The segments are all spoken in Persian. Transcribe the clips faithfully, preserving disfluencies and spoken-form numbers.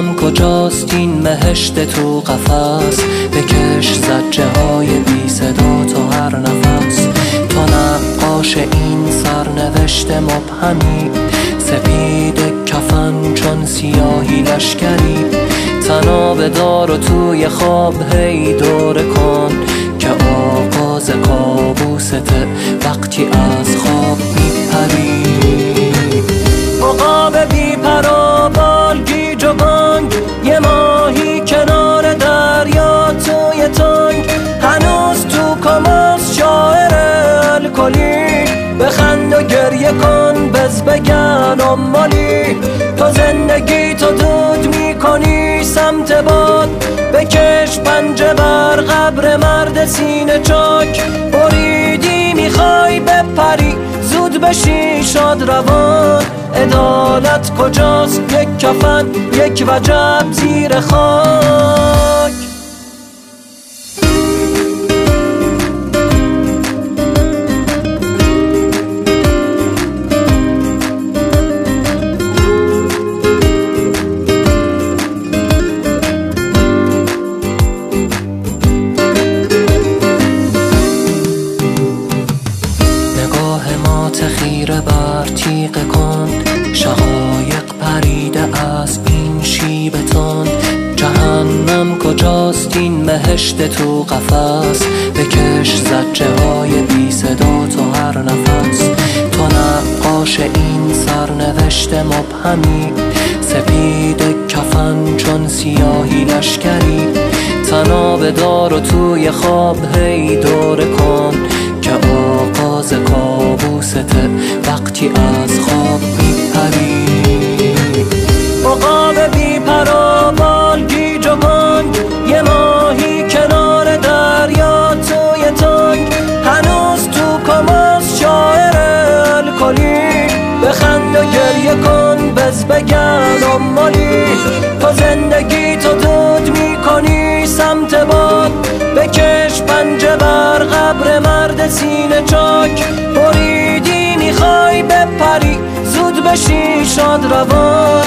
جهنم کجاست این مهشت تو قفس، بکش زجه های بی صدا تو هر نفس. تو نقاش این سرنوشت مبهمی، سپید کفن چون سیاهی لشکری. تناب دار و توی خواب هی دوره کن، که آغاز کابوسته وقتی از خواب میپری. عقاب بی پر بال گیج و بانگ، یه ماهی کنار دریا توی تنگ. هنوز تو کماس شاعر الکلی، بخند و گریه کن بز بگن امالی. تو زندگی تو دود میکنی سمت باد، بکش پنجه بر قبر مرد سینه چاک. بریدی میخوای بپری، زود بشی شاد روان. عدالت کجاست؟ یک کفن یک وجب زیر خاک. خیره بر تیغ کن، شقایق پریده از این شیبتون. جهنم کجاست این مهشت تو قفس، بکش زجه های بی صدا تو هر نفس. تو نقاش این سرنوشت مبهمی، سپید کفن چون سیاهی لشکری. تناب دار و توی خواب هی دوره کن، که آغاز کابوسته وقتی از خواب میپری. عقاب بی پر بال گیج و بانگ، یه ماهی کنار دریا توی تنگ. هنوز تو کماس شاعر الکلی، بخند و گریه کن بز بگن امالی. تو زندگی تو دود میکنی سمت باد، بکش پنجه بر قبر مرد سینه چاک. بریدی میخوای بپری، زود بشی شاد روان.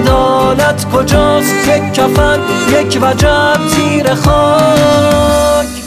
عدالت کجاست؟ یک کفن یک وجب زیر خاک.